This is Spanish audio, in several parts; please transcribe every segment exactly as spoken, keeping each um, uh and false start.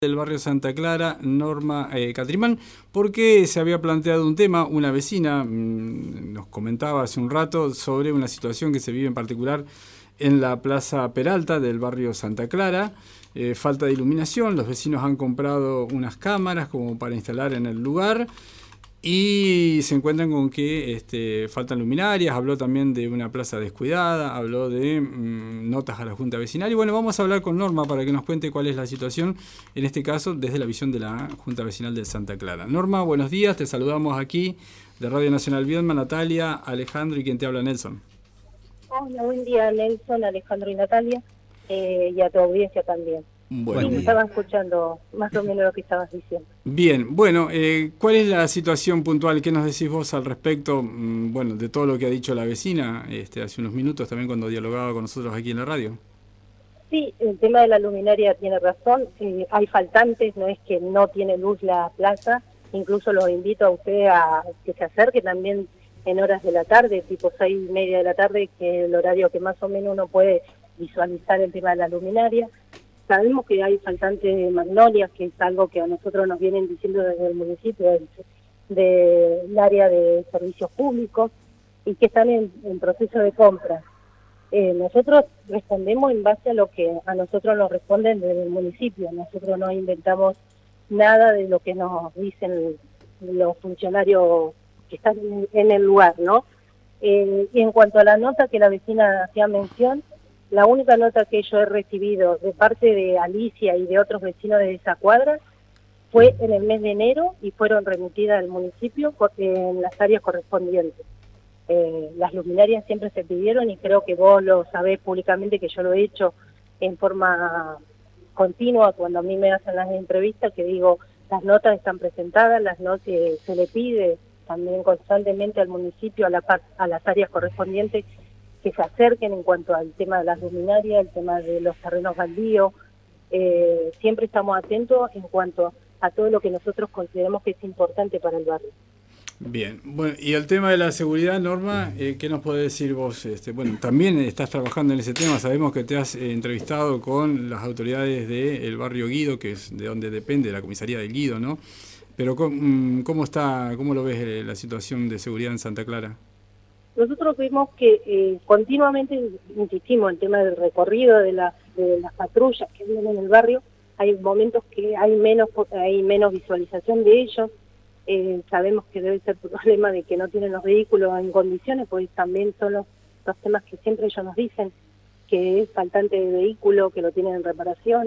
Del barrio Santa Clara, Norma eh, Catrimán, porque se había planteado un tema, una vecina mmm, nos comentaba hace un rato sobre una situación que se vive en particular en la Plaza Peralta del barrio Santa Clara, eh, falta de iluminación, los vecinos han comprado unas cámaras como para instalar en el lugar y se encuentran con que este, faltan luminarias, habló también de una plaza descuidada, habló de mmm, notas a la Junta Vecinal y bueno, vamos a hablar con Norma para que nos cuente cuál es la situación, en este caso desde la visión de la Junta Vecinal de Santa Clara. Norma, buenos días, te saludamos aquí de Radio Nacional Viedma, Natalia, Alejandro y quien te habla, Nelson. Hola, buen día Nelson, Alejandro y Natalia, eh, y a tu audiencia también. Bueno, sí, me estaba escuchando más o menos lo que estabas diciendo. Bien, bueno, eh, ¿cuál es la situación puntual? ¿Qué nos decís vos al respecto, mmm, bueno, de todo lo que ha dicho la vecina este, hace unos minutos también cuando dialogaba con nosotros aquí en la radio? Sí, el tema de la luminaria tiene razón, eh, hay faltantes, no es que no tiene luz la plaza, incluso los invito a usted a que se acerque también en horas de la tarde, tipo seis y media de la tarde, que es el horario que más o menos uno puede visualizar el tema de la luminaria. Sabemos que hay faltantes de magnolias, que es algo que a nosotros nos vienen diciendo desde el municipio, del de, de área de servicios públicos, y que están en, en proceso de compra. Eh, nosotros respondemos en base a lo que a nosotros nos responden desde el municipio. Nosotros no inventamos nada de lo que nos dicen los funcionarios que están en, en el lugar, ¿no? Eh, y en cuanto a la nota que la vecina hacía mención, la única nota que yo he recibido de parte de Alicia y de otros vecinos de esa cuadra fue en el mes de enero y fueron remitidas al municipio en las áreas correspondientes. Eh, las luminarias siempre se pidieron y creo que vos lo sabés públicamente que yo lo he hecho en forma continua cuando a mí me hacen las entrevistas, que digo, las notas están presentadas, las notas eh, se le pide también constantemente al municipio, a, la, a las áreas correspondientes, que se acerquen en cuanto al tema de las luminarias, el tema de los terrenos baldíos. Eh, siempre estamos atentos en cuanto a todo lo que nosotros consideramos que es importante para el barrio. Bien, bueno, y el tema de la seguridad, Norma, eh, ¿qué nos podés decir vos? Este, bueno, también estás trabajando en ese tema, sabemos que te has eh, entrevistado con las autoridades del barrio Guido, que es de donde depende la comisaría del Guido, ¿no? Pero ¿cómo, cómo está, cómo lo ves eh, la situación de seguridad en Santa Clara? Nosotros vimos que eh, continuamente insistimos en el tema del recorrido de, la, de las patrullas que vienen en el barrio. Hay momentos que hay menos hay menos visualización de ellos. Eh, sabemos que debe ser problema de que no tienen los vehículos en condiciones, pues también son los, los temas que siempre ellos nos dicen, que es faltante de vehículo, que lo tienen en reparación.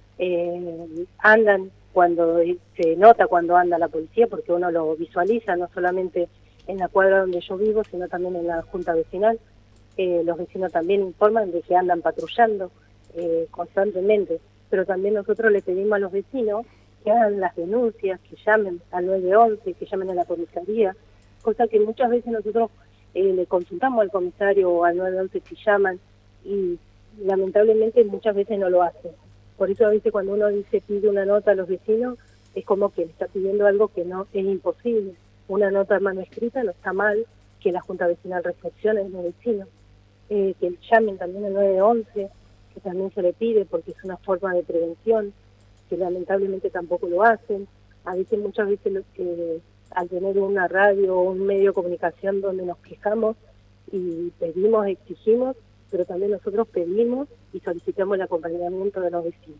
Eh, andan cuando se nota cuando anda la policía, porque uno lo visualiza, no solamente en la cuadra donde yo vivo, sino también en la Junta Vecinal. Eh, los vecinos también informan de que andan patrullando eh, constantemente, pero también nosotros le pedimos a los vecinos que hagan las denuncias, que llamen al nueve once, que llamen a la comisaría, cosa que muchas veces nosotros eh, le consultamos al comisario o al nueve once si llaman, y lamentablemente muchas veces no lo hacen. Por eso a veces cuando uno dice pide una nota a los vecinos, es como que le está pidiendo algo que no es imposible. Una nota de mano escrita no está mal, que la Junta Vecinal reflexione en los vecinos, eh, que llamen también al nueve once, que también se le pide porque es una forma de prevención, que lamentablemente tampoco lo hacen. A veces, muchas veces, eh, al tener una radio o un medio de comunicación donde nos quejamos y pedimos, exigimos, pero también nosotros pedimos y solicitamos el acompañamiento de los vecinos.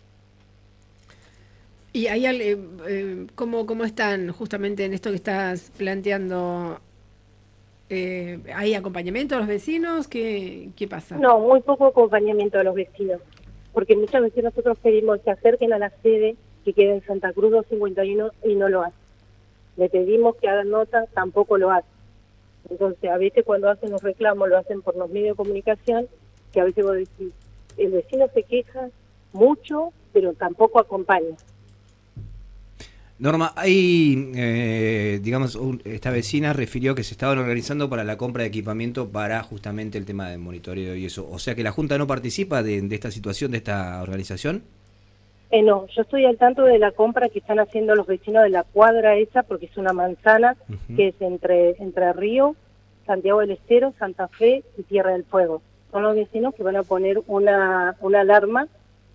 ¿Y hay eh, eh, cómo, cómo están justamente en esto que estás planteando? Eh, ¿Hay acompañamiento a los vecinos? ¿Qué, qué pasa? No, muy poco acompañamiento a los vecinos, porque muchas veces nosotros pedimos que se acerquen a la sede que queda en Santa Cruz doscientos cincuenta y uno y no lo hacen. Le pedimos que hagan nota, tampoco lo hacen. Entonces, a veces cuando hacen los reclamos, lo hacen por los medios de comunicación, que a veces vos decís, el vecino se queja mucho, pero tampoco acompaña. Norma, hay, eh, digamos, un, esta vecina refirió que se estaban organizando para la compra de equipamiento para justamente el tema del monitoreo y eso. O sea que la Junta no participa de, de esta situación, de esta organización. Eh, no, yo estoy al tanto de la compra que están haciendo los vecinos de la cuadra esa, porque es una manzana uh-huh. que es entre, entre Río, Santiago del Estero, Santa Fe y Tierra del Fuego. Son los vecinos que van a poner una, una alarma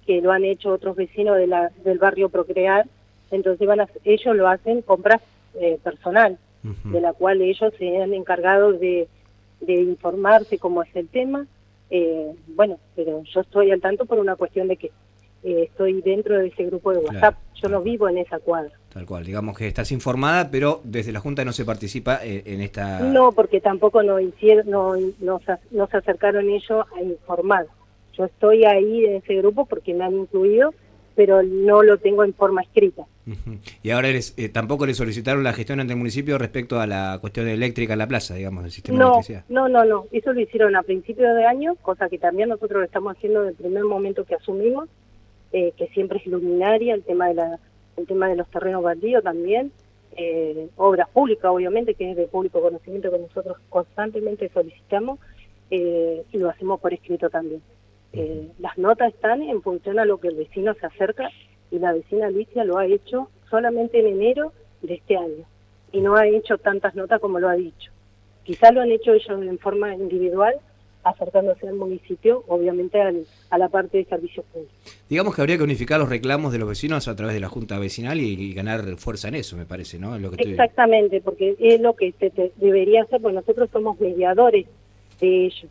que lo han hecho otros vecinos de la, del barrio Procrear, entonces van a, ellos lo hacen compras eh, personal, uh-huh. de la cual ellos se han encargado de, de informarse cómo es el tema, eh, bueno, pero yo estoy al tanto por una cuestión de que eh, estoy dentro de ese grupo de WhatsApp, claro, yo no vivo en esa cuadra. Tal cual, digamos que estás informada, pero desde la Junta no se participa en, en esta... No, porque tampoco nos hicieron, no, no, no se acercaron ellos a informar. Yo estoy ahí en ese grupo porque me han incluido, pero no lo tengo en forma escrita. Uh-huh. Y ahora eres, eh, tampoco le solicitaron la gestión ante el municipio respecto a la cuestión eléctrica en la plaza, digamos, del sistema no, de electricidad. No, no, no, eso lo hicieron a principios de año, cosa que también nosotros lo estamos haciendo desde el primer momento que asumimos, eh, que siempre es luminaria, el tema de la, el tema de los terrenos baldíos también, eh, obras públicas obviamente, que es de público conocimiento que nosotros constantemente solicitamos, eh, y lo hacemos por escrito también. Eh, las notas están en función a lo que el vecino se acerca, y la vecina Alicia lo ha hecho solamente en enero de este año y no ha hecho tantas notas como lo ha dicho. Quizás lo han hecho ellos en forma individual, acercándose al municipio, obviamente al, a la parte de servicios públicos. Digamos que habría que unificar los reclamos de los vecinos a través de la Junta Vecinal y, y ganar fuerza en eso, me parece, ¿no? Es lo que estoy... Exactamente, porque es lo que se te debería hacer, porque nosotros somos mediadores de ellos.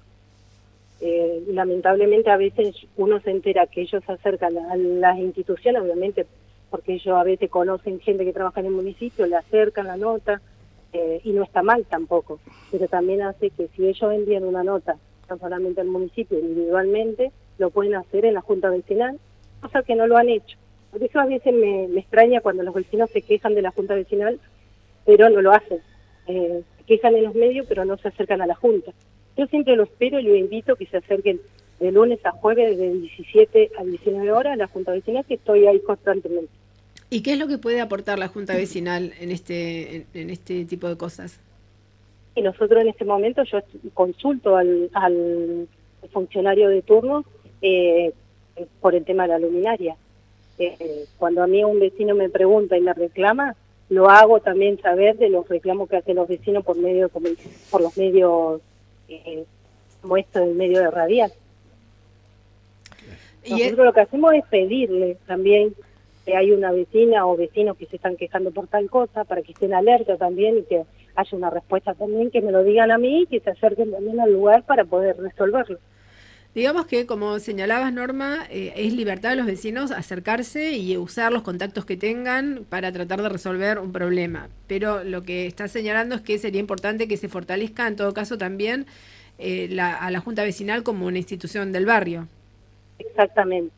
Eh, lamentablemente a veces uno se entera que ellos se acercan a las instituciones, obviamente porque ellos a veces conocen gente que trabaja en el municipio, le acercan la nota, eh, y no está mal tampoco, pero también hace que si ellos envían una nota, no solamente al municipio, individualmente, lo pueden hacer en la Junta Vecinal, cosa que no lo han hecho. Por eso a veces me, me extraña cuando los vecinos se quejan de la Junta Vecinal, pero no lo hacen. Eh, se quejan en los medios, pero no se acercan a la Junta. Yo siempre lo espero y lo invito a que se acerquen de lunes a jueves de diecisiete a diecinueve horas a la Junta Vecinal, que estoy ahí constantemente. ¿Y qué es lo que puede aportar la Junta Vecinal en este en, en este tipo de cosas? Y nosotros en este momento yo consulto al, al funcionario de turno eh, por el tema de la luminaria. Eh, cuando a mí un vecino me pregunta y me reclama, lo hago también saber de los reclamos que hacen los vecinos por medio por los medios eh, como esto del medio de radial. Nosotros lo que hacemos es pedirle también que hay una vecina o vecinos que se están quejando por tal cosa, para que estén alerta también y que haya una respuesta también, que me lo digan a mí y que se acerquen también al lugar para poder resolverlo. Digamos que, como señalabas, Norma, eh, es libertad de los vecinos acercarse y usar los contactos que tengan para tratar de resolver un problema. Pero lo que está señalando es que sería importante que se fortalezca, en todo caso, también eh, la, a la Junta Vecinal como una institución del barrio. Exactamente.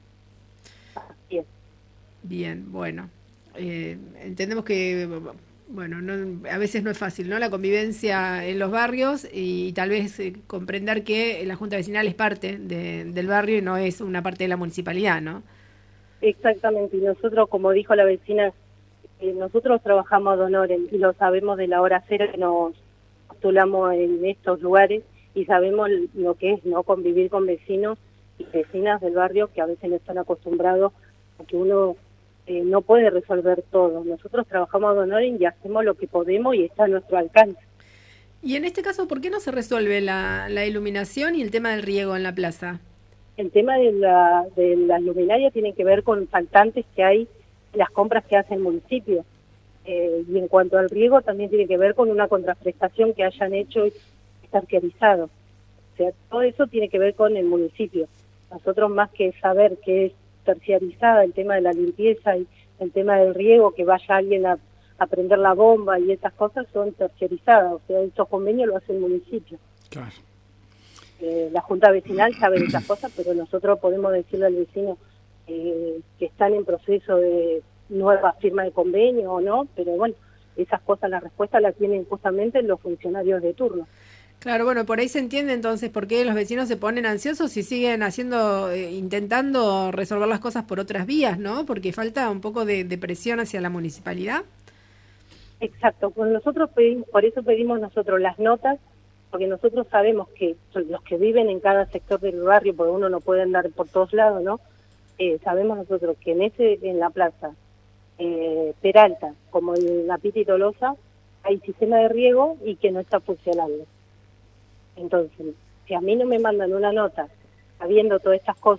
Así es. Bien, bueno. Eh, entendemos que... Bueno, no, a veces no es fácil, ¿no? La convivencia en los barrios y, y tal vez eh, comprender que la Junta Vecinal es parte de, del barrio y no es una parte de la municipalidad, ¿no? Exactamente, y nosotros, como dijo la vecina, eh, nosotros trabajamos ad honorem y lo sabemos de la hora cero que nos postulamos en estos lugares y sabemos lo que es no convivir con vecinos y vecinas del barrio que a veces no están acostumbrados a que uno... Eh, no puede resolver todo. Nosotros trabajamos ad honorem y hacemos lo que podemos y está a nuestro alcance. Y en este caso, ¿por qué no se resuelve la, la iluminación y el tema del riego en la plaza? El tema de la, de la luminaria tiene que ver con faltantes que hay en las compras que hace el municipio. Eh, y en cuanto al riego también tiene que ver con una contraprestación que hayan hecho y terciarizado. O sea, todo eso tiene que ver con el municipio. Nosotros, más que saber qué es terciarizada, el tema de la limpieza y el tema del riego, que vaya alguien a, a prender la bomba y esas cosas son terciarizadas, o sea, esos convenios lo hace el municipio. Claro. Eh, la Junta Vecinal sabe de esas cosas, pero nosotros podemos decirle al vecino eh, que están en proceso de nueva firma de convenio o no, pero bueno, esas cosas, la respuesta la tienen justamente los funcionarios de turno. Claro, bueno, por ahí se entiende entonces por qué los vecinos se ponen ansiosos y siguen haciendo, eh, intentando resolver las cosas por otras vías, ¿no? Porque falta un poco de, de presión hacia la municipalidad. Exacto, pues nosotros pedimos, por eso pedimos nosotros las notas, porque nosotros sabemos que los que viven en cada sector del barrio, porque uno no puede andar por todos lados, ¿no? Eh, sabemos nosotros que en ese en la plaza eh, Peralta, como en la Pita y Tolosa, hay sistema de riego y que no está funcionando. Entonces, si a mí no me mandan una nota sabiendo todas estas cosas,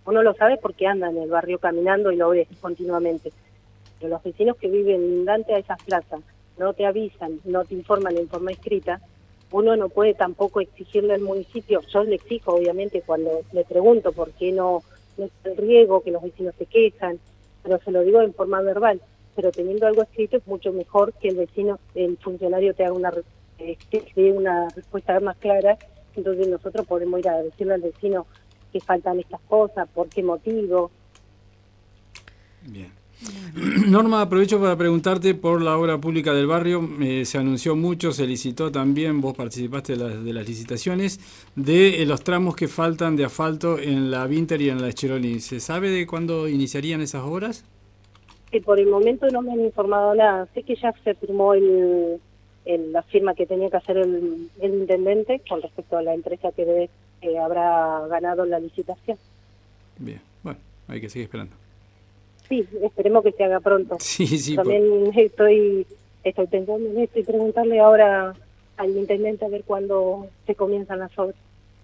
Uno lo sabe porque anda en el barrio caminando y lo ve continuamente. Pero los vecinos que viven lindantes a esas plazas no te avisan, no te informan en forma escrita, uno no puede tampoco exigirle al municipio. Yo le exijo, obviamente, cuando le pregunto por qué no, no es el riego, que los vecinos se quejan, pero se lo digo en forma verbal. Pero teniendo algo escrito es mucho mejor que el vecino, el funcionario te haga una, eh, te dé una respuesta más clara. Entonces nosotros podemos ir a decirle al vecino que faltan estas cosas, por qué motivo. Bien. Norma, aprovecho para preguntarte por la obra pública del barrio. Eh, se anunció mucho, se licitó también, vos participaste de, la, de las licitaciones, de eh, los tramos que faltan de asfalto en la Vinter y en la Cheroni. ¿Se sabe de cuándo iniciarían esas obras? Que por el momento no me han informado nada. Sé que ya se firmó el, el, la firma que tenía que hacer el, el intendente con respecto a la empresa que debe, eh, habrá ganado la licitación. Bien, bueno, hay que seguir esperando. Sí, esperemos que se haga pronto. Sí, sí. También por... estoy estoy pensando en esto y preguntarle ahora al intendente a ver cuándo se comienzan las obras.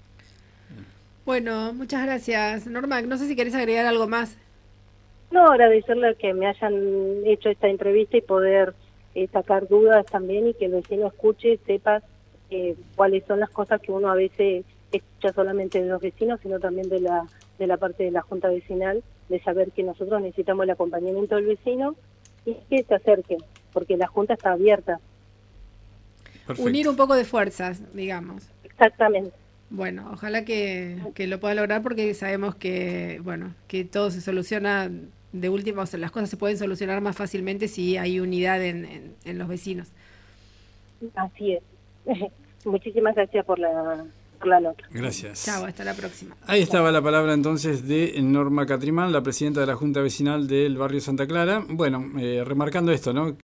Bueno, muchas gracias. Norma, no sé si querés agregar algo más. No, agradecerle que me hayan hecho esta entrevista y poder eh, sacar dudas también y que el vecino escuche, sepa eh, cuáles son las cosas que uno a veces escucha solamente de los vecinos, sino también de la de la parte de la Junta Vecinal, de saber que nosotros necesitamos el acompañamiento del vecino y que se acerquen, porque la Junta está abierta. Perfecto. Unir un poco de fuerzas, digamos. Exactamente. Bueno, ojalá que, que lo pueda lograr porque sabemos que, bueno, que todo se soluciona de última, o sea, las cosas se pueden solucionar más fácilmente si hay unidad en, en, en los vecinos. Así es. Muchísimas gracias por la... la nota. Gracias. Chao, hasta la próxima. Ahí estaba la palabra entonces de Norma Catrimán, la presidenta de la Junta Vecinal del barrio Santa Clara. Bueno, eh, remarcando esto, ¿no?